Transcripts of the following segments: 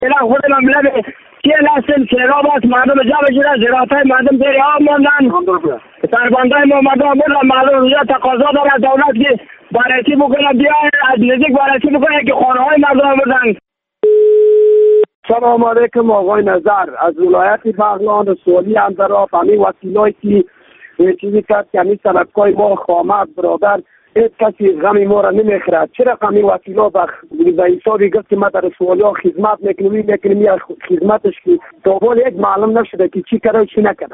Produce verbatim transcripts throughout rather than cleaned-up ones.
اینا خود مملکت که لسل سیراب است مردم جمع شده زراعتای مردم زیر آب ماندن سربندای ما مردم بودن مردم اونجا تقاضا داره دولت که بررسی بکنه بیاین از نزدیک بررسی بکنه که خانه های مردم بودن. سلام علیکم آقای نظر از ولایت بغلان سوالی اندرا فهمی وسیلایی که چیزی کرد که همی سلبکای ما خامد برادر هیچ کسی غمی ما را نمیخورد. چرا غمی وسیلا به حسابی گفت که ما در سوالی ها خدمت میکنیم میکنیم یا خدمتش که دوبال یک معلوم نشده که چی کرده و چی نکرده.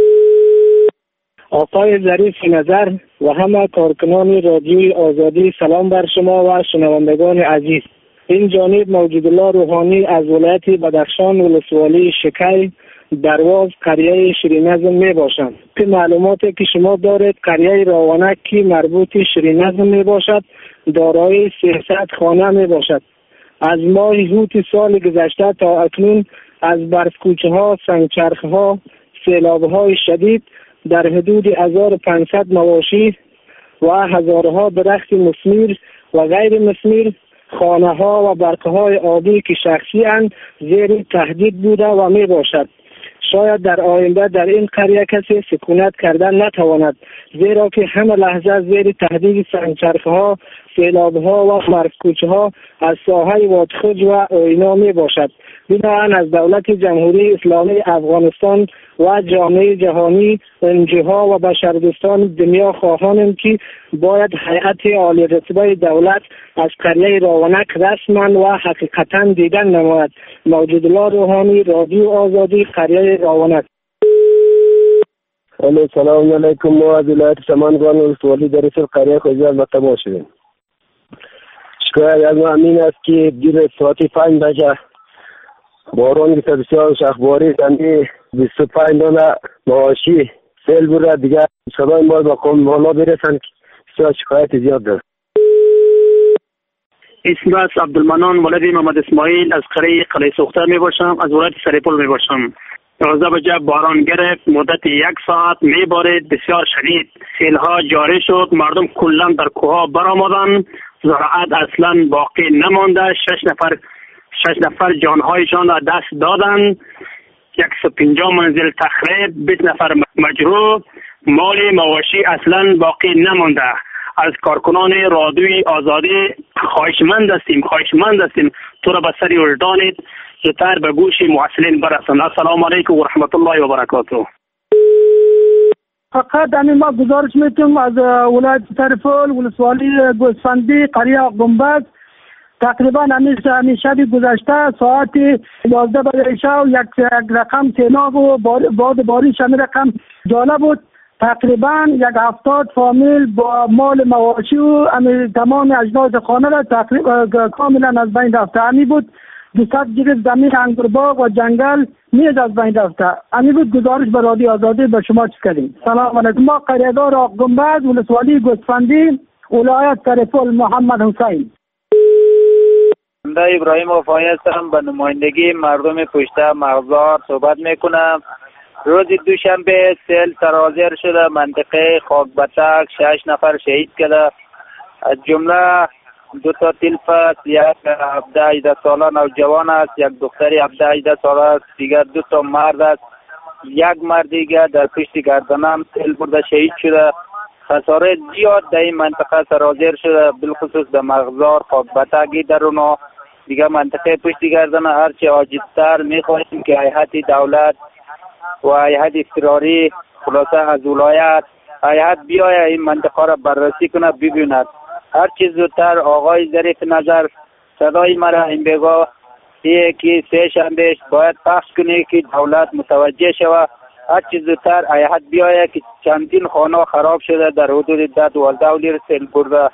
آقای ظریف نظر و همه کارکنان رادیوی آزادی سلام بر شما و شنوندگان عزیز. این جانب موجود الله روحانی از ولایت بدخشان ولسوالی شکی درواز قریه شیرینظم می باشند. که معلوماتی که شما دارید قریه راونک که مربوط شیرینظم می باشد دارای سیصد خانه می باشد. از ماه هوت سال گذشته تا اکنون از برفکوچه ها، سنگچرخ ها، سیلاب های شدید در حدود هزار و پانصد مواشی و هزارها درخت مثمر و غیر مثمر، خانه ها و برکه های آبی که شخصی اند زیر تهدید بوده و می باشد. شاید در آینده در این قریه کسی سکونت کردن نتواند، زیرا که همه لحظه زیر تهدید سنگچرخه ها، سیلاب ها و برفکوچه ها از ساحه وادخج و اوینا می باشد. بنابراین از دولت جمهوری اسلامی افغانستان و جامعه جهانی، انجیها و بشردوستان دنیا خواهانم که باید هیئت عالی رتبه دولت از قریه راونک رسما و حقیقتا دیدن نماید. موجود الله روحانی، رادیو آزادی، قریه راونک. سلام علیکم. ما از ولایت سمنگان ولسوالی در اصل قریه خوزیار مطمئن شدیم. شکایت از ما امین است که دیر ساعتی پنج بجه باران که بسیار شخباری زنی بیست و پنج دانه مواشی سیل بوده دیگه صدای ما با قوم حالا برسن بسیار شکایت زیاد داره. اسم است عبدالمنان ولد محمد اسماعیل از قریه قلعه سوخته می باشم، از ولایت سریپل می باشم. یازده بجه باران گرفت، مدت یک ساعت می بارید بسیار شدید، سیلها جاری شد، مردم کلا در کوها برآمدند، زراعت اصلا باقی نمانده، شش نفر شش نفر جانهایشان را دست دادند، صد و پنجاه منزل تخریب، بیست نفر مجروح، مال مواشی اصلا باقی نمانده. از کارکنان رادیوی آزادی خواهشمند هستیم خواهشمند هستیم تو را به سری وجدانت زودتر به گوش محصلین برسان. السلام علیکم و رحمت الله و برکاته. فقط همین ما گزارش میتونم از ولایت سرپل ولسوالی گوسفندی قریه گنبد تقریبا همین شب گذشته ساعت یازده بجه شب یک رقم سیلاب و باد بارش همین رقم جالب بود. تقریبا یک هفتاد فامیل با مال مواشی و تمام اجناس خانه را تقریبا کاملا از بین رفته. همی بود دوصد گرفت زمین انگورباغ و جنگل نیز از بین رفته. همی بود گزارش به رادیو آزادی به شما چیز کردیم. سلام علیکم. ما قریه‌دار آق گنبد ولسوالی گوسفندی ولایت سرپل محمد حسین. بنده ابراهیم وفایی هستم، به نمایندگی مردم پشته مغزار صحبت میکنم. روز دوشنبه سیل سرازیر شده، منطقه خاکبتک شش نفر شهید کرده، از جمله دو تا تلفت، یک هفده هجده ساله نوجوان است، یک دختری هفده هجده ساله است، دیگر دو تا مرد است. یک مرد دیگر در پشت گردنم سیل برده شهید شده. خسارات زیاد در این منطقه سرازیر شده، بالخصوص در مغزار خاکبتک درونو دیگر منطقه پشت گردنه. هرچی عاجزتر میخواهیم که هیئت دولت و هیئت اضطراری خلاصه از ولایت هیئت بیاید این منطقه را بررسی کنه ببیند. هر چیز زودتر آقای ظریف نظر صدای مرا این بگاه یه که سه شنبه باید پخش کنه که دولت متوجه شود. هر چیز زودتر هیئت بیاید که چندین خانه خراب شده در حدود ده دوازده ولیر سیل برده.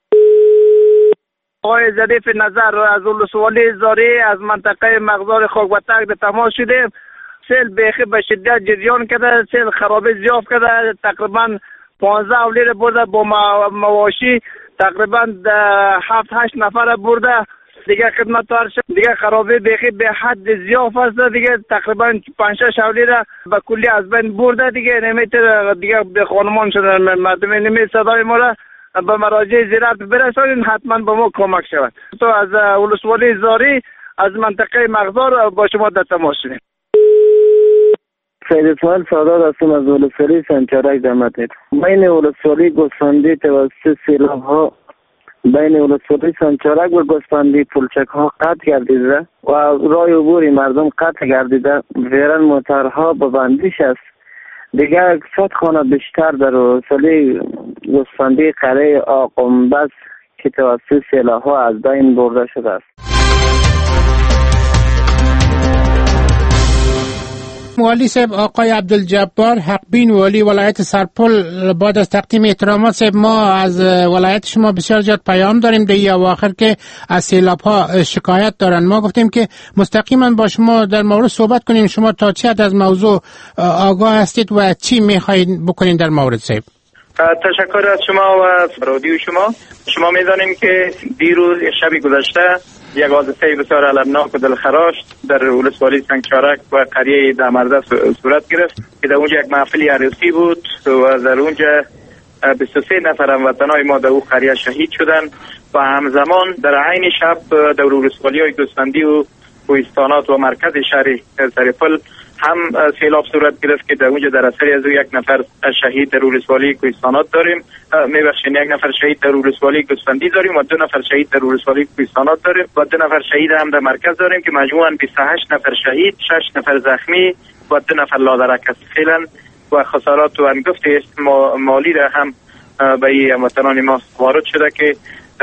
آقای ظریف نظر از ولسوالی زاری از منطقه مغزار خاکبتک به تماس شده. سیل بیخی به شدت جریان کرده، سیل خرابی زیاد کرده، تقریبا پانزده اولیر برده با مواشی، تقریبا هفت هشت نفر برده. دیگه خدمت تارش دیگه خرابی بیخی به حد زیاد است، دیگه تقریبا پنج شش اولیر به کلی از بین برده. دیگه نمیتونه دیگه به خانمان شدن مردم نمی صدای ما را به مراجع زراعت برسانین، حتما به ما کمک شود. تو از ولسوالی زاری از منطقه مغزار با شما در تماس شدیم. سید اسماعیل سادات هستم از ولسوالی سنچرک در مدنید. بین ولسوالی گوسفندی توسط سیلاب ها بین ولسوالی سنچرک و گوسفندی پلچک ها قطع گردیده و راه عبور مردم قطع گردیده. فعلا موترها به بندیش است. دیگر صد خانه بیشتر در ولسوالی گوسفندی قریه آقنبس که توسط سیلاب ها از بین برده شده است. والی صاحب آقای عبدالجبار حقبین والی ولایت سرپل، بعد از تقدیم احترامات صاحب، ما از ولایت شما بسیار زیاد پیام داریم در اواخر که از سیلاب ها شکایت دارن. ما گفتیم که مستقیما با شما در مورد صحبت کنیم. شما تا چه حد از موضوع آگاه هستید و چی میخواید بکنین در مورد صاحب؟ تشکر از شما و رادیو شما. شما میدانیم که دیروز شب گذشته یک حادثه بسیار المناک و دلخراش در ولسوالی سنگچارک و قریه دامرده صورت گرفت که در اونجا یک محفل عروسی بود و در اونجا بیست و سه نفر هموطنای ما در اون قریه شهید شدند و همزمان در عین شب در ولسوالی های گوسفندی و کوهستانات و مرکز شهر سرپل هم سیلاب صورت گرفت که در اونجا در اثر از یک نفر شهید در ولسوالی کوهستانات داریم، میبخشین یک نفر شهید در ولسوالی گوسفندی داریم و دو نفر شهید در ولسوالی کوهستانات داریم و دو نفر شهید هم در مرکز داریم که مجموعاً بیست و هشت نفر شهید، شش نفر زخمی و دو نفر لادرک است فعلا و خسارات و انگفت مالی را هم به این هموطنان ما وارد شده که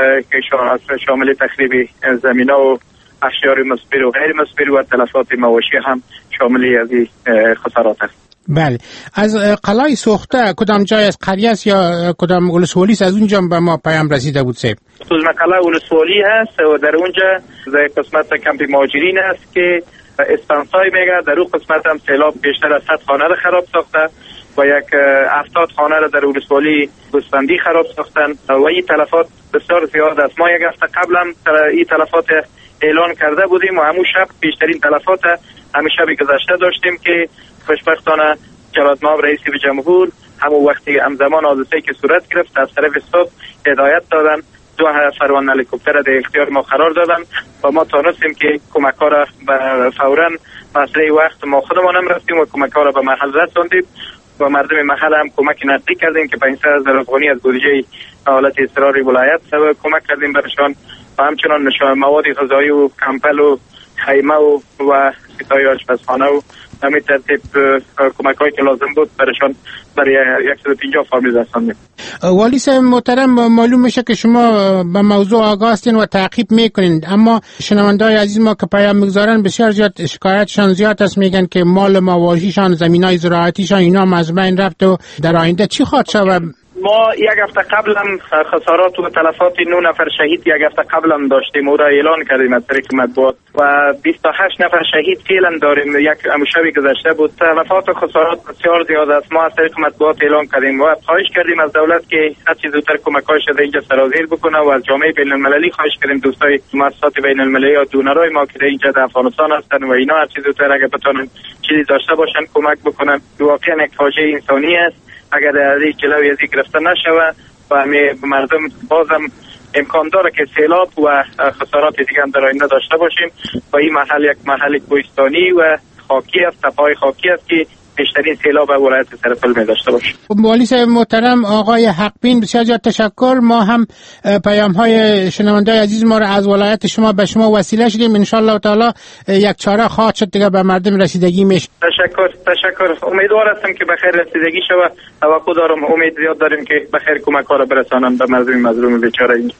شامل تخریب زمینه و اشیاء مصبر و غیر مصبر و تلفات مواشی هم شاملی از این خسارات است. بله. از قلعه سوخته کدام جای از قریه است یا کدام ولسوالی است؟ از اونجا به ما پیام رسیده بود صاحب. سوزمه قلعه ولسوالی هست و در اونجا در قسمت کمپ مهاجرین است که اسپانسای میگه. در اون قسمت هم سیلاب بیشتر از صد خانه را خراب ساخته و یک هفتاد خانه را در ولسوالی گوسفندی خراب ساختن و این تلفات بسیار زیاد است. ما یک هفته قبل هم این تلفات اعلان کرده بودیم و همون شب بیشترین تلفات همین شب گذشته داشتیم که خوشبختانه جلال مآب رئیس جمهور همون وقتی همزمان حادثه‌ای که صورت گرفت از طرف صبح هدایت دادن، دو فرمان هلیکوپتر در اختیار ما قرار دادن و ما تونستیم که کمک‌ها را فوراً مسئله وقت ما خودمان هم رفتیم و کمک‌ها را به محل رساندیم و مردم محل هم کمک نقدی کردیم که پنجصد هزار افغانی از بودجه حالت اضطراری ولایت کمک کردیم برشان و همچنان مواد غذایی و کمپل و خیمه و و سیتای آشپزخانه و همین ترتیب کمک هایی که لازم بود برشان برای صد و پنجاه فامیل رساندیم. والی صاحب محترم، معلوم میشه که شما به موضوع آگاه هستین و تعقیب میکنین، اما شنونده‌های عزیز ما که پیام میگذارن بسیار زیاد شکایتشان زیاد است، میگن که مال مواشیشان، زمینای زراعتیشان اینا از بین رفت و در آینده چی خواهد شد؟ ما یک هفته قبل هم خسارات و تلفات نه نفر شهید یک هفته قبل هم داشتیم، او را اعلان کردیم از طریق مطبوعات و بیست و هشت نفر شهید فعلا داریم. یک شبی گذشته بود. تلفات و خسارات بسیار زیاد است. ما از طریق مطبوعات اعلان کردیم و خواهش کردیم از دولت که هر چیز زودتر کمک‌هاش در اینجا سرازیر بکنه و از جامعه بین‌المللی خواهش کردیم دوستای مؤسسات بین‌المللی و دونرای ما که در اینجا در افغانستان هستن و اینا هر چیز زودتر اگه بتونن چیزی داشته باشن کمک بکنن. واقعا یک فاجعه انسانی است اگر از این جلوی از این گرفته نشوه و مردم بازم امکان داره که سیلاب و خسارات دیگه هم در آینده داشته باشیم و این محل یک محل کوهستانی و خاکی است، تپه‌های خاکی است که بیشترین سیلاب ولایت سرپل می داشته باشه. والی صاحب محترم آقای حقبین بسیار زیاد تشکر. ما هم پیام های شنونده‌های عزیز ما را از ولایت شما به شما وسیله شدیم. ان شاء الله تعالی یک چاره خواهد شد دیگه به مردم رسیدگی میشه. تشکر تشکر. امیدوار هستم که بخیر رسیدگی شود. توقع دارم، امید زیاد داریم که بخیر کمک ها را برسانن به مردم مظلوم بیچاره این.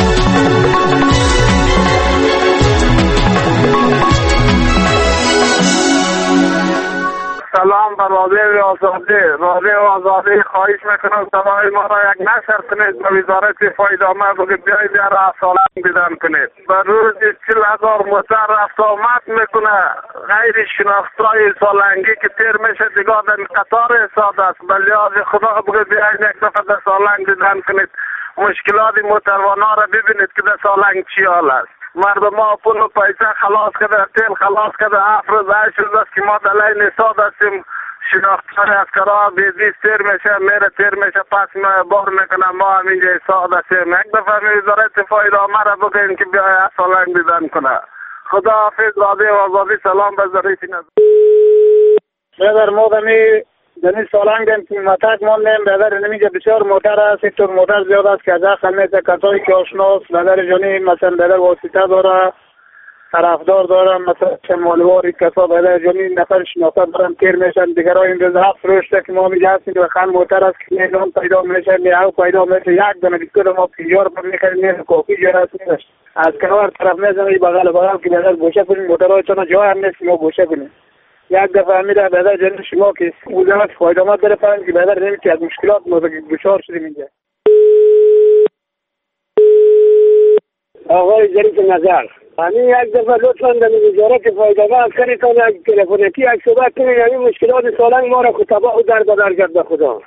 سلام بر رادیو آزادی. رادیو آزادی خواهش میکنم صدای ما را یک نشر کنید به وزارت فایده آمد و بیایید را سالنگ دیدن کنید. بر روز چهل هزار موتر رفت آمد میکنه غیر شناختای سالنگی که تیر میشه دیگه در قطار حساب است. بلی از خدا بگه بیایید یک دفعه در سالنگ دیدن کنید، مشکلات موتروانا را ببینید که در سالنگ چی حال است. مردم ها پول و پیسه خلاص کرده، تیل خلاص کرده، افروز شده است که ما دلای نساد هستیم. شناختار اسکرها بیدیست تیر میشه، میره تیر میشه، پس بار میکنه، ما هم اینجا ایساد هستیم. یک دفعه وزارت فایده آمد را بگیم که بیای سالنگ دیدن کنه. خدا حافظ. راضی و آزادی. سلام به ظریف نظر. برادر ما دمی دنی سالنگ دیم که متک ماندیم. برادر نمیگه بسیار موتر است. یک طور موتر زیاد است که از اخل میشه کتایی که آشناست. برادر جانی مثلا برادر واسطه داره، طرفدار دارم، مثلا شمالواری کسا برادر جانی نفر شناسا دارم تیر میشن. دیگر ها این روز هفت روشته که ما میگه هستیم و خان موتر است که میدان پیدا میشه، میهو پیدا میشه. یک دانه بیسکول ما پیجار پر میخریم میشه کافی جار است میشه. از کنار طرف میزنم این بغل بغل که برادر گوشه کنیم موترها چون جای هم نیست ما گوشه کنیم. یک دفعه امیده برادر جانی شما که وزارت فایدامات داره فهم که برادر نمی که از مشکلات ما دچار شدیم اینجا. آقای ظریف نظر، همین یک دفعه لطفاً در وزارت فایدامات کنیتان یک تلفنکی یک صحبت کنید. همین مشکلات سالنگ ما را خطبا و در بدر کرد به خدا.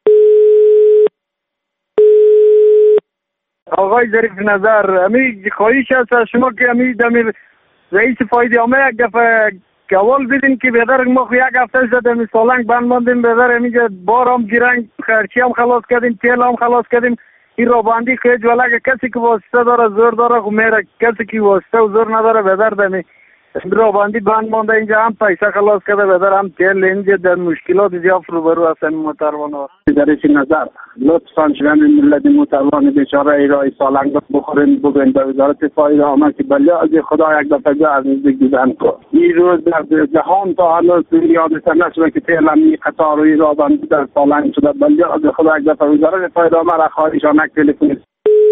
آقای ظریف نظر، همین خواهش است از شما که همین دمی رئیس فایدامات یک دفعه کول بدین که بدر ما خو یک هفته شده همین سالنگ بند ماندیم. بدر همینجا بار هم گیرنگ خرچی هم خلاص کردیم، تیل هم خلاص کردیم. این را باندی خیج ولی کسی که واسطه داره زور داره خو میره، کسی که واسطه و زور نداره بدر دمی را باندی بند مانده. اینجا هم پیسه خلاص کرده بدر هم تیل. اینجا در مشکلات زیاد روبرو هستن موتروان. ظریف نظر، لطفاً شما ملت موتروان بیچاره ایرای سالنگ بخورین بگوین به وزارت فایده آمد که بله از خدا یک دفعه از نزدیک دیدن کن. این روز در جهان تا هنوز یادتر نشده که تیلمی قطار و ایرا باندی در سالنگ شده. بله از خدا یک دفعه وزارت فایده آمد را خواهشان یک تلفن.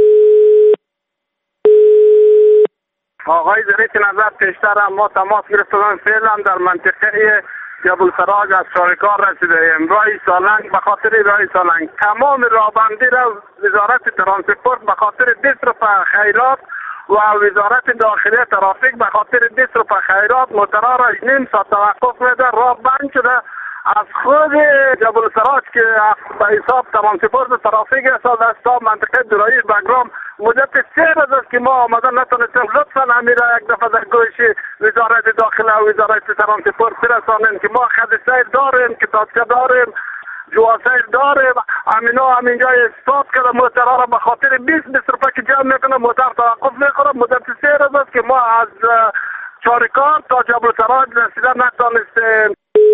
آقای ظریف نظر، پیشتر هم ما تماس گرفتیم فعلا در منطقه جبل سراج از شارکار رسیدیم. راه سالنگ به خاطر راه سالنگ تمام راهبندی را وزارت ترانسپورت به خاطر بیست روپه خیرات و وزارت داخلی ترافیک به خاطر بیست روپه خیرات موترها را نیم ساعت توقف میده. راه بند شده. از خود جبل سراج که به حساب ترانسپورت ترافیک است از تا منطقه درایی بگرام مدت سه روز است که ما آمدن نتونستیم. لطفا همین را یک دفعه در گوش وزارت داخله و وزارت ترانسپورت برسانیم که ما خط سیر داریم، کتابچه داریم، جواسیر داریم. همینا همینجا استاد کرده موترها را به خاطر بیست بیست روپه که جمع میکنه موتر توقف میکنه. مدت سه روز است که ما از چارکار تا جبل سراج رسیدن نتونستیم.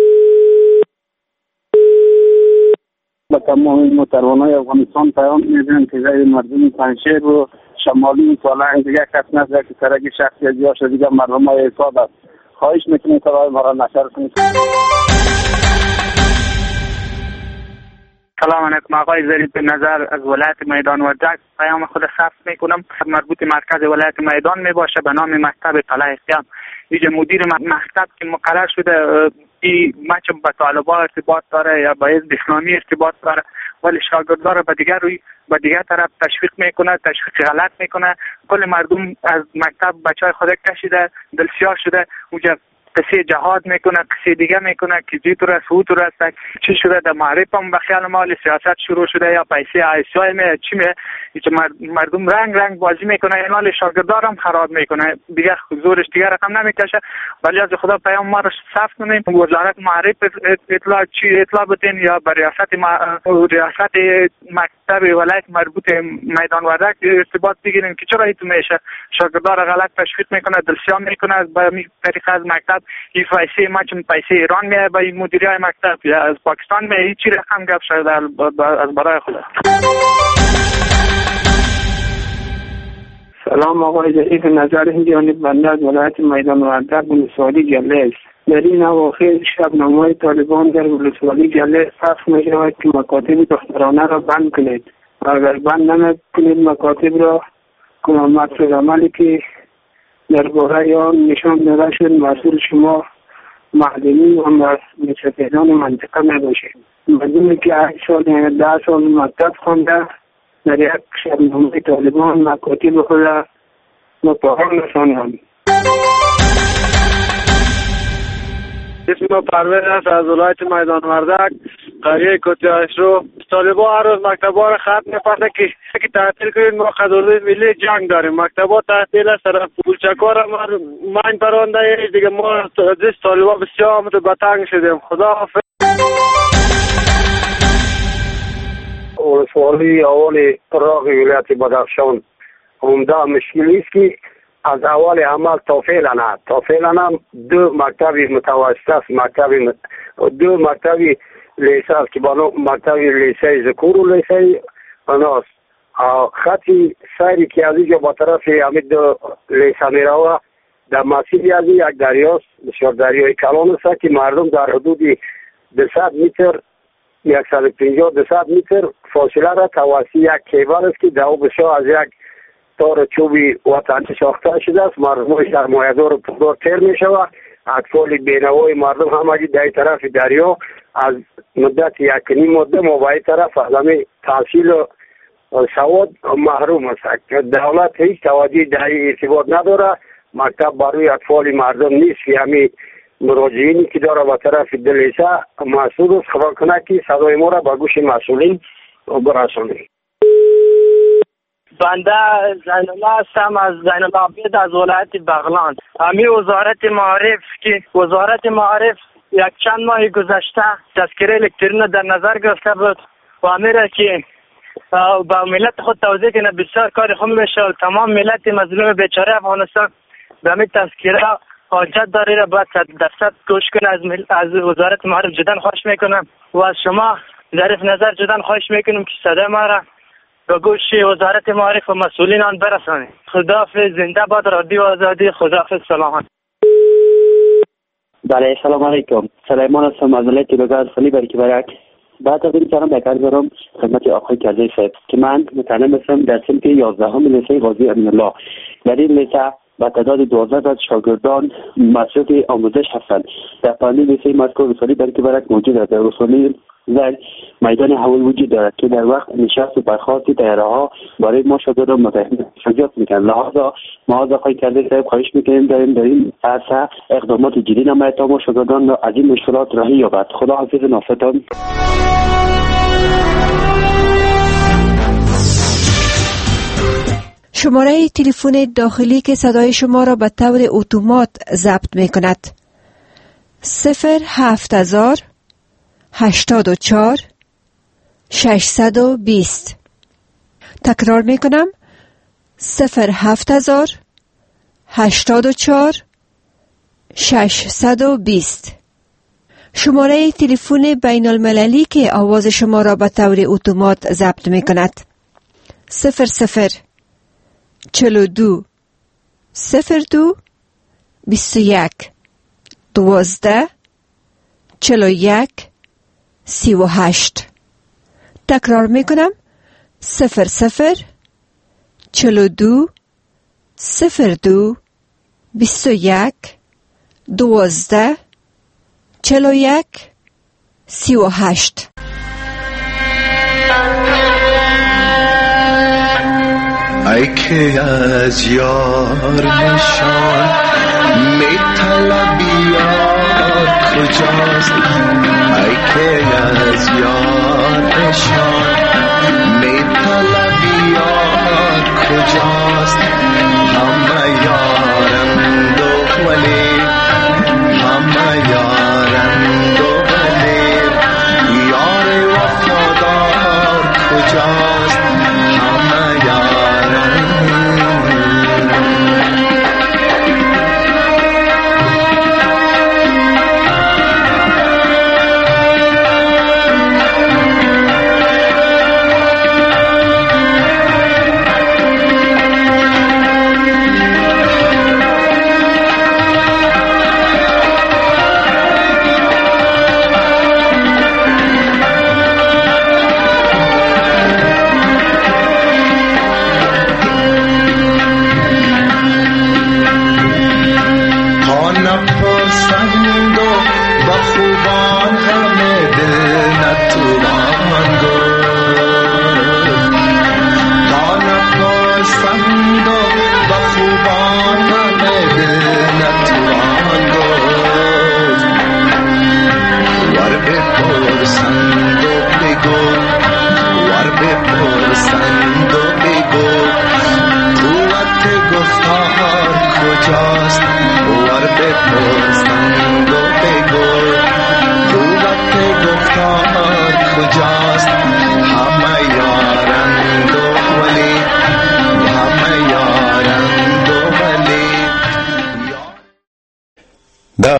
با تمام موتروانای افغانستان پیام میدیم که غیر مردم پنشیر و شمالی سالنگ دیگه کس نزده که سرگی شخصی از یاش دیگه مردم های حساب است. خواهش میکنیم صدای ما را نشر کنید. سلام علیکم. آقای ظریف نظر از ولایت میدان وردک پیام خود ثبت میکنم. مربوط مرکز ولایت میدان میباشه به نام مکتب طلایه قیام. اینجا مدیر مکتب که مقرر شده این مچ به طالبان ارتباط داره یا با حزب اسلامی ارتباط داره، ولی شاگردان را به دیگر روی به دیگر طرف تشویق میکنه، تشویق غلط میکنه. کل مردم از مکتب بچهای خود کشیده، دلسیار شده. اونجا قصه جهاد میکنه، قصه دیگه میکنه که جی تو رست او تو رست چی شده در معرف هم به خیال مال سیاست شروع شده یا پیسه آیسیای می چی می مردم رنگ رنگ بازی میکنه. این حال شاگردار هم خراب میکنه. دیگه زورش دیگه رقم نمیکشه. ولی از خدا پیام ما رو صرف کنیم. وزارت معرف اطلاع چی اطلاع بدین یا به ریاست ریاست مکتب ولایت مربوط میدان وردک ارتباط بگیرین که چرا ایتو میشه شاگردار غلط تشویق میکنه، دلسیان میکنه به طریق از مکتب. این پیسه ما چون پیسه ایران میه به این مدیریت مکتب یا از پاکستان میه هیچی رقم گپ شده از برای خدا. سلام آقای ظریف نظر، این جانب بنده از ولایت میدان وردک ولسوالی گله است. در این اواخر شبنامه‌های طالبان در ولسوالی گله صرف می‌شود که مکاتب دخترانه را بند کنید. اگر بند نمی‌کنید مکاتب را کمامت عملی که در باره آن نشان داده شد مسئول شما معلمین و مستفیدان منطقه میباشید. مردمی که هشت سال یا ده سال مکتب خوانده در یک شبنامه طالبان مکاتب خود را متهم رسانند. اسم پروین است از ولایت میدان وردک قریه کوتیاش رو. طالبان هر روز مکتبا رو خط میپسه که که تعطیل کنید. ما قضاوت ملی جنگ داریم. مکتبا تعطیل است. طرف پولچکار ما من پرونده دیگه ما از طالبان بسیار متبتنگ شدیم. خدا حافظ. ولسوالی اول پراغ ولایت بدخشان عمده مشکلی است که از اول عمل تا فعلا نه تا فعلا هم دو مکتب متوسط است، مکتب مت... دو مکتب لیسه است که بانو مکتب لیسه ذکور و لیسه اناس. خطی سیری که از اینجا با طرف همین دو لیسه می روه در مسیری از یک دریاست، بسیار دریای کلان است که مردم در حدود دویست متر صد و پنجاه دویست متر فاصله را توسط یک کیبل است که در او بسیار از یک تار چوبی وطنی ساخته شده است. مردم سرمایه‌دار پولدار تیر می شود. اطفال بینوای مردم همگی در طرف دریا از مدت یک نیم مدت ما به این طرف از همین تحصیل و سواد محروم است. دولت هیچ توجهی در این ارتباط نداره. مکتب برای اطفال مردم نیست که همین مراجعینی که داره به طرف دلیسه مسئول است خبر کنه که صدای ما را به گوش مسئولین برسونیم. بنده زینالله هستم از زینالله عبید از ولایت بغلان. همین وزارت معارف که وزارت معارف یک چند ماه گذشته تذکره الکترونی در نظر گرفته بود و امیره که با ملت خود توضیح کنه بسیار کار خوب میشه و تمام ملت مظلوم بیچاره افغانستان به همین تذکره حاجت داره را باید صد درصد کوشش کنه. از, مل... از وزارت معارف جدا خواهش میکنم و از شما ظریف نظر جدا خواهش میکنم که صدای ما را به گوش وزارت معارف و مسئولین آن برسانید. خداحافظ. زنده باد رادیو آزادی. خداحافظ. سلام. بله سلام علیکم. سلیمان هستم از ولایت لوگان خلی برکی برک. بعد از این کارم بکر دارم خدمت آقای کرده صاحب که من متعلم هستم در سمت یازدهم لیسه قاضی امین الله. در این لیسه با تعداد دوازده از شاگردان مصروف آموزش هستند. در پایین لیسه مذکور رسولی برکی برک موجود است. در رسولی در میدان هوایی وجود دارد که در وقت نشست و برخاست طیاره ها برای ما شاگردان متهم شجاعت میکنند. لحاظا ما از آقای کرده صاحب خواهش میکنیم در این در این عرصه اقدامات جدی نماید تا ما شاگردان را از این مشکلات رهایی یابد. خدا حافظ ناصرتان. شماره تلفن داخلی که صدای شما را به طور اتومات ضبط می کند صفر هفت هزار هشتاد و چهار ششصد و بیست. تکرار می کنم صفر هفت هزار هشتاد و چهار ششصد و بیست. شماره تلفن بین المللی که آواز شما را به طور اتومات ضبط می کند صفر صفر چهل و دو صفر دو بیست و یک دوازده چهل و یک سی و هشت. تکرار می کنم صفر صفر چهل و دو صفر دو بیست و یک دوازده چهل و یک سی و هشت. ای که از یار نشان می طلبی یار کجاست؟ ای که از یار نشان می طلبی یار کجاست؟ همه یارند و ولی همه یارند و ولی یار وفادار کجاست؟ همه یارند. خوبان